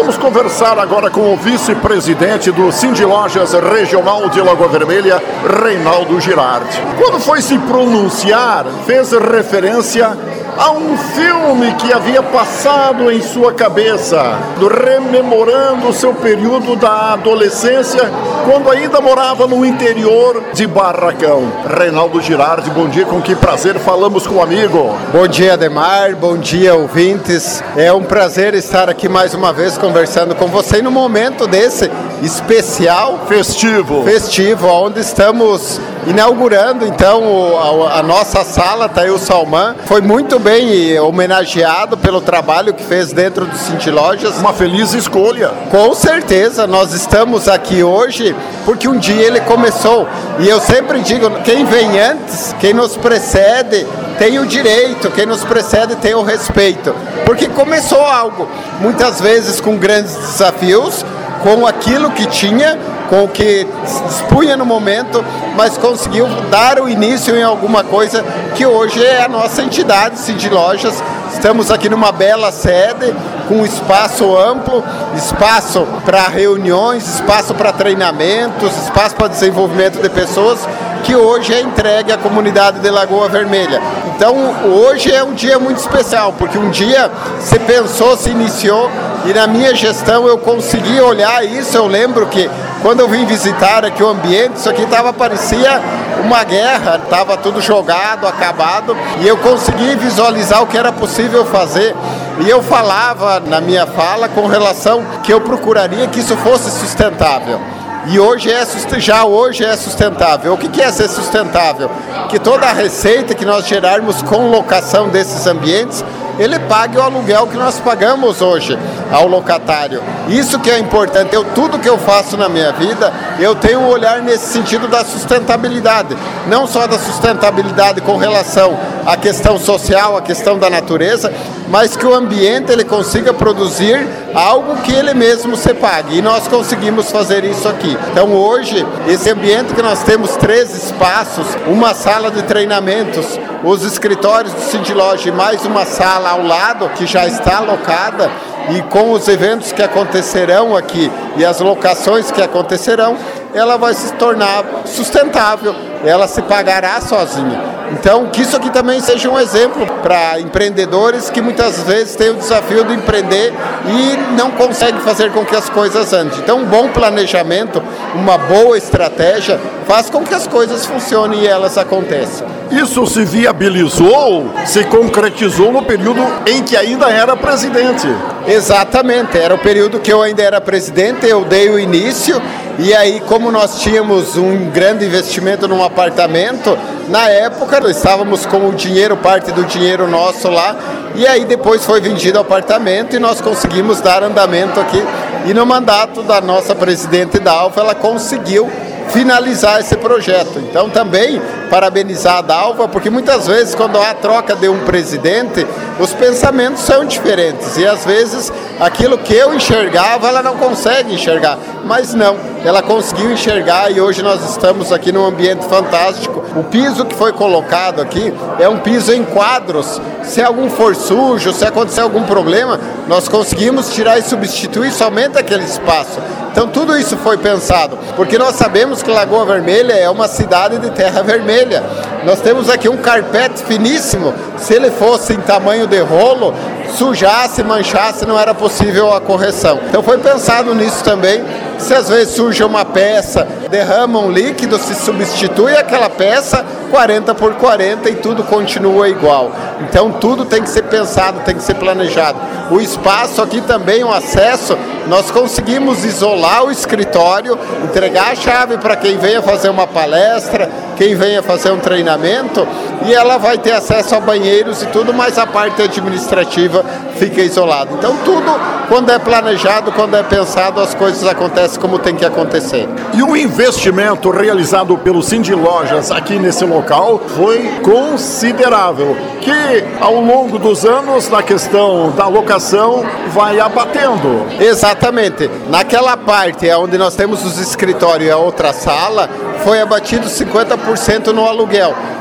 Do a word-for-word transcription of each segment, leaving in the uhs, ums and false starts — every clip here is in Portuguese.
Vamos conversar agora com o vice-presidente do Cindy Lojas Regional de Lagoa Vermelha, Reinaldo Girardi. Quando foi se pronunciar, fez referência a um filme que havia passado em sua cabeça, rememorando o seu período da adolescência, quando ainda morava no interior de Barracão. Reinaldo Girardi, bom dia, com que prazer falamos com o amigo. Bom dia, Ademar, bom dia, ouvintes. É um prazer estar aqui mais uma vez conversando com você no momento desse especial festivo, festivo onde estamos inaugurando então a, a nossa sala Thail Salman. Foi muito bem homenageado pelo trabalho que fez dentro do Cindy Lojas. Uma feliz escolha. Com certeza, nós estamos aqui hoje porque um dia ele começou. E eu sempre digo, quem vem antes, quem nos precede, tem o direito, quem nos precede tem o respeito. Porque começou algo, muitas vezes com grandes desafios, com aquilo que tinha, com o que dispunha no momento, mas conseguiu dar o início em alguma coisa que hoje é a nossa entidade, Cindy Lojas. Estamos aqui numa bela sede, com espaço amplo, espaço para reuniões, espaço para treinamentos, espaço para desenvolvimento de pessoas, que hoje é entregue à comunidade de Lagoa Vermelha. Então, hoje é um dia muito especial, porque um dia se pensou, se iniciou, e na minha gestão eu consegui olhar isso. Eu lembro que quando eu vim visitar aqui o ambiente, isso aqui tava, parecia uma guerra, estava tudo jogado, acabado, e eu consegui visualizar o que era possível fazer. E eu falava na minha fala com relação que eu procuraria que isso fosse sustentável. E hoje é, já hoje é sustentável. O que é ser sustentável? Que toda a receita que nós gerarmos com locação desses ambientes, ele pague o aluguel que nós pagamos hoje ao locatário. Isso que é importante. Eu, tudo que eu faço na minha vida, eu tenho um olhar nesse sentido da sustentabilidade. Não só da sustentabilidade com relação à questão social, à questão da natureza, mas que o ambiente ele consiga produzir algo que ele mesmo se pague. E nós conseguimos fazer isso aqui. Então hoje, esse ambiente que nós temos três espaços, uma sala de treinamentos, os escritórios do Cindy Loja e mais uma sala ao lado que já está alocada, e com os eventos que acontecerão aqui e as locações que acontecerão, ela vai se tornar sustentável, ela se pagará sozinha. Então, que isso aqui também seja um exemplo para empreendedores que muitas vezes têm o desafio de empreender e não conseguem fazer com que as coisas andem. Então, um bom planejamento, uma boa estratégia, faz com que as coisas funcionem e elas aconteçam. Isso se viabilizou, se concretizou no período em que ainda era presidente. Exatamente, era o período que eu ainda era presidente, eu dei o início, e aí como nós tínhamos um grande investimento num apartamento, na época nós estávamos com o dinheiro, parte do dinheiro nosso lá, e aí depois foi vendido o apartamento e nós conseguimos dar andamento aqui, e no mandato da nossa presidente Dalva, ela conseguiu finalizar esse projeto. Então também parabenizar a Dalva, porque muitas vezes quando há a troca de um presidente, os pensamentos são diferentes e às vezes aquilo que eu enxergava ela não consegue enxergar, mas não, ela conseguiu enxergar e hoje nós estamos aqui num ambiente fantástico. O piso que foi colocado aqui é um piso em quadros, se algum for sujo, se acontecer algum problema, nós conseguimos tirar e substituir somente aquele espaço. Então tudo isso foi pensado, porque nós sabemos que Lagoa Vermelha é uma cidade de terra vermelha. Nós temos aqui um carpete finíssimo, se ele fosse em tamanho de rolo, sujasse, manchasse, não era possível a correção. Então foi pensado nisso também, se às vezes surge uma peça, derrama um líquido, se substitui aquela peça quarenta por quarenta e tudo continua igual. Então tudo tem que ser pensado, tem que ser planejado. O espaço aqui também, o acesso, nós conseguimos isolar o escritório, entregar a chave para quem venha fazer uma palestra, quem venha fazer um treinamento, e ela vai ter acesso a banheiros e tudo, mas a parte administrativa fica isolada. Então tudo, quando é planejado, quando é pensado, as coisas acontecem como tem que acontecer. E o investimento realizado pelo Cindy Lojas aqui nesse local foi considerável, que ao longo dos anos, na questão da locação, vai abatendo. Exatamente. Naquela parte onde nós temos os escritórios e a outra sala, foi abatido cinquenta por cento no aluguel.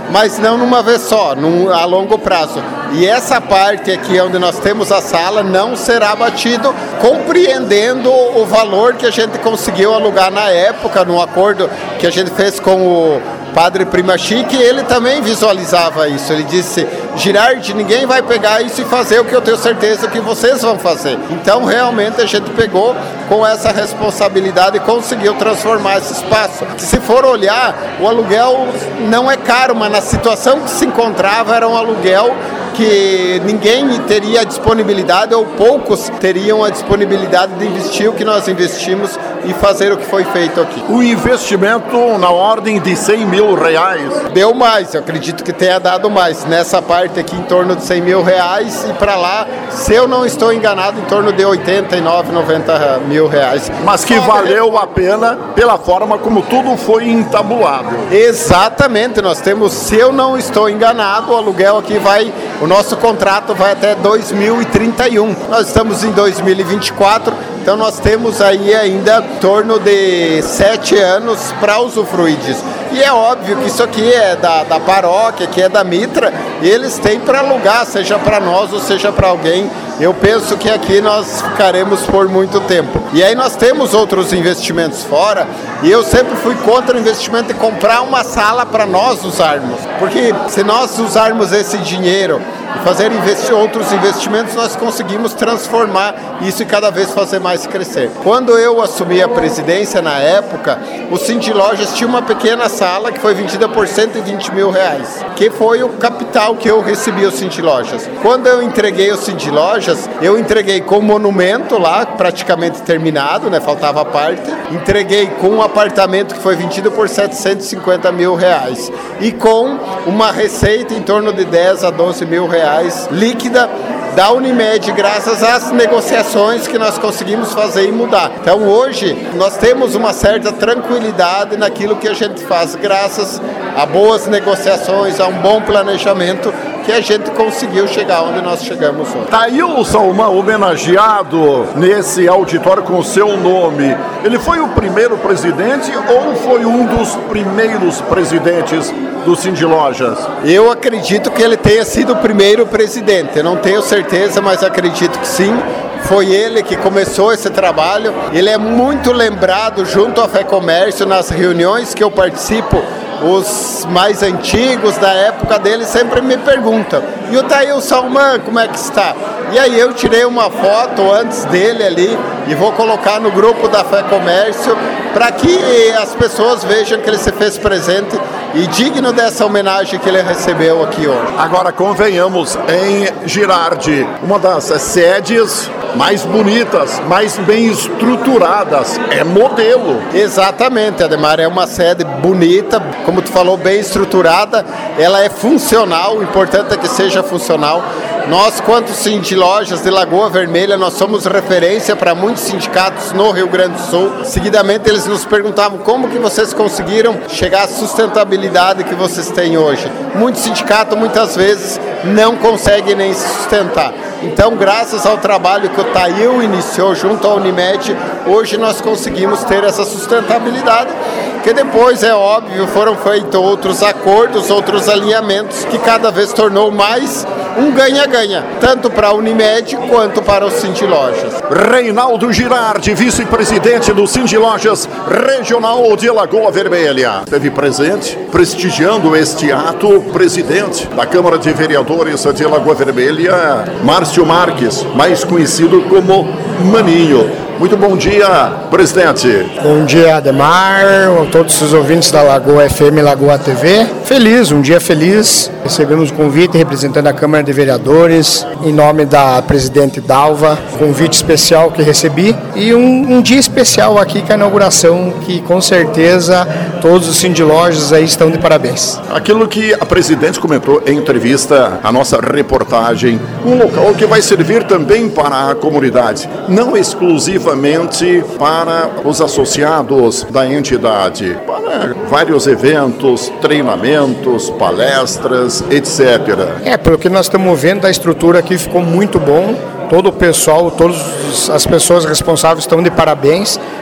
mas não numa vez só, num, a longo prazo. E essa parte aqui onde nós temos a sala não será abatido, compreendendo o valor que a gente conseguiu alugar na época, no acordo que a gente fez com o Padre Primachique. Ele também visualizava isso. Ele disse: Girardi, ninguém vai pegar isso e fazer o que eu tenho certeza que vocês vão fazer. Então, realmente, a gente pegou com essa responsabilidade e conseguiu transformar esse espaço. Se for olhar, o aluguel não é caro, mas na situação que se encontrava era um aluguel que ninguém teria a disponibilidade, ou poucos teriam a disponibilidade de investir o que nós investimos e fazer o que foi feito aqui. O investimento na ordem de cem mil reais. Deu mais, eu acredito que tenha dado mais. Nessa parte aqui, em torno de cem mil reais, e para lá, se eu não estou enganado, em torno de oitenta e nove, noventa mil reais. Mas que valeu a pena pela forma como tudo foi entabulado. Exatamente, nós temos, se eu não estou enganado, o aluguel aqui vai, o nosso contrato vai até dois mil e trinta e um. Nós estamos em dois mil e vinte e quatro, então nós temos aí ainda em torno de sete anos para usufruir disso. E é óbvio que isso aqui é da, da paróquia, que é da Mitra, e eles têm para alugar, seja para nós ou seja para alguém. Eu penso que aqui nós ficaremos por muito tempo. E aí nós temos outros investimentos fora, e eu sempre fui contra o investimento de comprar uma sala para nós usarmos. Porque se nós usarmos esse dinheiro e fazer investi- outros investimentos, nós conseguimos transformar isso e cada vez fazer mais crescer. Quando eu assumi a presidência, na época, o Cindy Lojas tinha uma pequena sala que foi vendida por cento e vinte mil reais, que foi o capital que eu recebi o Cindy Lojas. Quando eu entreguei o Cindy Lojas, eu entreguei com monumento lá, praticamente terminado, né? Faltava a parte. Entreguei com um apartamento que foi vendido por setecentos e cinquenta mil reais e com uma receita em torno de dez a doze mil reais líquida da Unimed, graças às negociações que nós conseguimos fazer e mudar. Então hoje nós temos uma certa tranquilidade naquilo que a gente faz, graças a boas negociações, a um bom planejamento, que a gente conseguiu chegar onde nós chegamos hoje. Tá aí o Salmão homenageado nesse auditório com o seu nome. Ele foi o primeiro presidente ou foi um dos primeiros presidentes do Cindy Lojas? Eu acredito que ele tenha sido o primeiro presidente. Eu não tenho certeza, mas acredito que sim. Foi ele que começou esse trabalho. Ele é muito lembrado junto à Fé Comércio nas reuniões que eu participo. Os mais antigos da época dele sempre me perguntam: e o Thail Salman, como é que está? E aí eu tirei uma foto antes dele ali e vou colocar no grupo da Fé Comércio para que as pessoas vejam que ele se fez presente e digno dessa homenagem que ele recebeu aqui hoje. Agora convenhamos, em Girardi, uma das sedes mais bonitas, mais bem estruturadas, é modelo. Exatamente, Ademar, é uma sede bonita, como tu falou, bem estruturada, ela é funcional, o importante é que seja funcional. Nós, quanto Cindy Lojas de Lagoa Vermelha, nós somos referência para muitos sindicatos no Rio Grande do Sul. Seguidamente, eles nos perguntavam como que vocês conseguiram chegar à sustentabilidade que vocês têm hoje. Muitos sindicatos, muitas vezes, não conseguem nem se sustentar. Então, graças ao trabalho que o Thail iniciou junto à Unimed, hoje nós conseguimos ter essa sustentabilidade, que depois, é óbvio, foram feitos outros acordos, outros alinhamentos, que cada vez tornou mais um ganha-ganha, tanto para a Unimed quanto para o Cindy Lojas. Reinaldo Girardi, vice-presidente do Cindy Lojas Regional de Lagoa Vermelha. Esteve presente, prestigiando este ato, o presidente da Câmara de Vereadores de Lagoa Vermelha, Márcio Marques, mais conhecido como Maninho. Muito bom dia, presidente. Bom dia, Ademar, a todos os ouvintes da Lagoa F M e Lagoa T V. Feliz, um dia feliz. Recebemos o convite representando a Câmara de Vereadores, em nome da presidente Dalva, convite especial que recebi, e um, um dia especial aqui com a inauguração, que com certeza todos os Cindy Lojas aí estão de parabéns. Aquilo que a presidente comentou em entrevista à nossa reportagem, um local que vai servir também para a comunidade, não exclusivamente para os associados da entidade, para vários eventos, treinamentos, palestras, etcétera. É, pelo que nós estamos vendo, a estrutura aqui ficou muito bom. Todo o pessoal, todas as pessoas responsáveis estão de parabéns.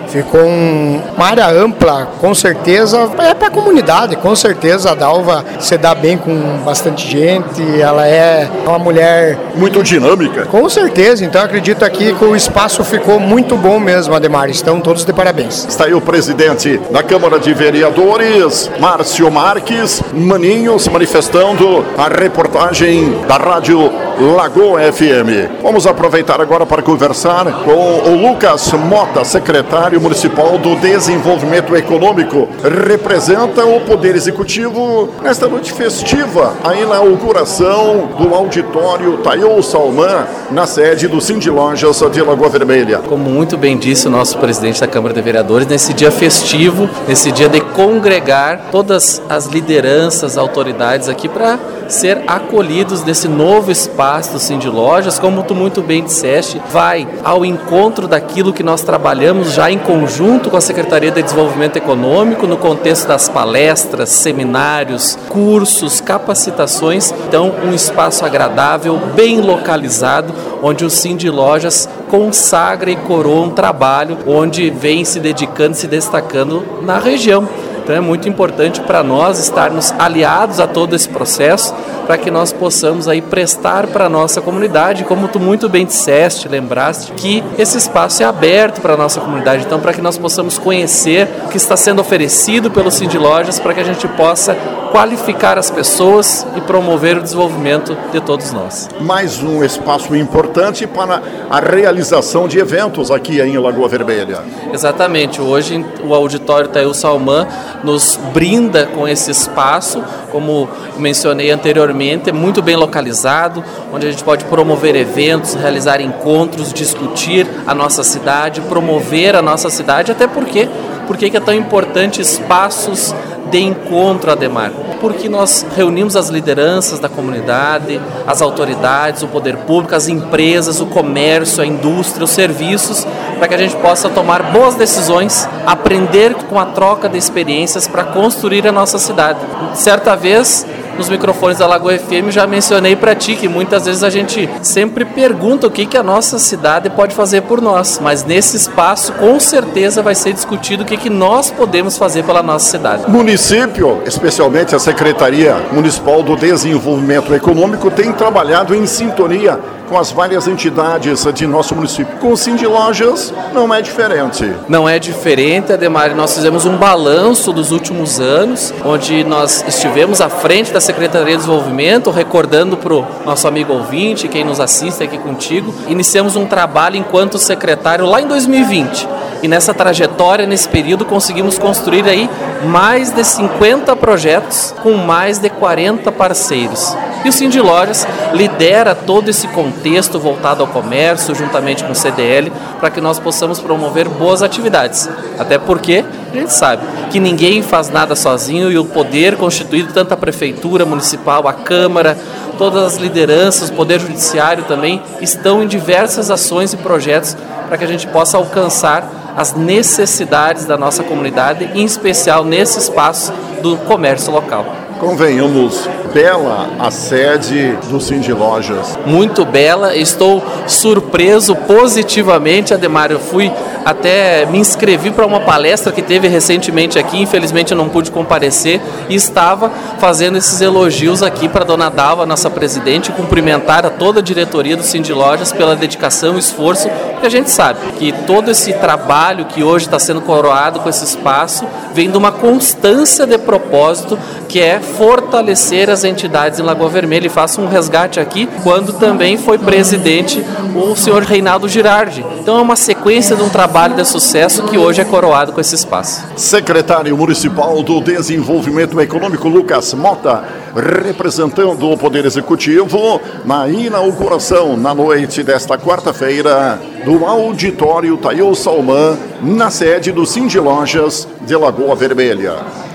ficou um, uma área ampla, com certeza, é para a comunidade, com certeza a Dalva se dá bem com bastante gente, ela é uma mulher... Muito dinâmica. Com certeza, então acredito aqui que o espaço ficou muito bom mesmo, Ademar, estão todos de parabéns. Está aí o presidente da Câmara de Vereadores, Márcio Marques, Maninho, se manifestando, a reportagem da Rádio Lagoa F M. Vamos aproveitar agora para conversar com o Lucas Mota, secretário municipal do Desenvolvimento Econômico. Representa o Poder Executivo nesta noite festiva, a inauguração do auditório Tayol Salman, na sede do Cindy Lojas de Lagoa Vermelha. Como muito bem disse o nosso presidente da Câmara de Vereadores, nesse dia festivo, nesse dia de congregar todas as lideranças, autoridades aqui para ser acolhidos nesse novo espaço do Cindy Lojas, como tu muito bem disseste, vai ao encontro daquilo que nós trabalhamos já em conjunto com a Secretaria de Desenvolvimento Econômico, no contexto das palestras, seminários, cursos, capacitações. Então, um espaço agradável, bem localizado, onde o Cindy Lojas consagra e coroa um trabalho onde vem se dedicando, se destacando na região. Então é muito importante para nós estarmos aliados a todo esse processo, para que nós possamos aí prestar para a nossa comunidade, como tu muito bem disseste, lembraste, que esse espaço é aberto para a nossa comunidade, então para que nós possamos conhecer o que está sendo oferecido pelo Cindy Lojas, para que a gente possa qualificar as pessoas e promover o desenvolvimento de todos nós. Mais um espaço importante para a realização de eventos aqui em Lagoa Vermelha. Exatamente, hoje o auditório Tayol Salman nos brinda com esse espaço, como mencionei anteriormente, é muito bem localizado, onde a gente pode promover eventos, realizar encontros, discutir a nossa cidade, promover a nossa cidade, até porque, porque é tão importante espaços de encontro, Ademar, porque nós reunimos as lideranças da comunidade, as autoridades, o poder público, as empresas, o comércio, a indústria, os serviços, para que a gente possa tomar boas decisões, aprender com a troca de experiências para construir a nossa cidade. Certa vez, nos microfones da Lagoa F M, já mencionei para ti que muitas vezes a gente sempre pergunta o que, que a nossa cidade pode fazer por nós, mas nesse espaço com certeza vai ser discutido o que, que nós podemos fazer pela nossa cidade. O município, especialmente a Secretaria Municipal do Desenvolvimento Econômico, tem trabalhado em sintonia com as várias entidades de nosso município. Com o Cindy Lojas não é diferente. Não é diferente, Ademar. Nós fizemos um balanço dos últimos anos, onde nós estivemos à frente da Secretaria de Desenvolvimento, recordando para o nosso amigo ouvinte, quem nos assiste aqui contigo, iniciamos um trabalho enquanto secretário lá em dois mil e vinte. E nessa trajetória, nesse período, conseguimos construir aí mais de cinquenta projetos com mais de quarenta parceiros. E o Cindy Lojas lidera todo esse contexto voltado ao comércio, juntamente com o C D L, para que nós possamos promover boas atividades. Até porque a gente sabe que ninguém faz nada sozinho e o poder constituído, tanto a Prefeitura Municipal, a Câmara, todas as lideranças, o Poder Judiciário também, estão em diversas ações e projetos para que a gente possa alcançar as necessidades da nossa comunidade, em especial nesse espaço do comércio local. Convenhamos, bela a sede do Cindy Lojas. Muito bela, estou surpreso positivamente, Ademar. Eu fui até, me inscrevi para uma palestra que teve recentemente aqui, infelizmente eu não pude comparecer, e estava fazendo esses elogios aqui para a dona Dalva, nossa presidente, e cumprimentar a toda a diretoria do Cindy Lojas pela dedicação e esforço, porque a gente sabe que todo esse trabalho que hoje está sendo coroado com esse espaço vem de uma constância de propósito, que é fortalecer as entidades em Lagoa Vermelha. E faço um resgate aqui, quando também foi presidente o senhor Reinaldo Girardi. Então é uma sequência de um trabalho de sucesso que hoje é coroado com esse espaço. Secretário Municipal do Desenvolvimento Econômico, Lucas Mota, representando o Poder Executivo na inauguração na noite desta quarta-feira do auditório Tayol Salman, na sede do Cindy Lojas de Lagoa Vermelha.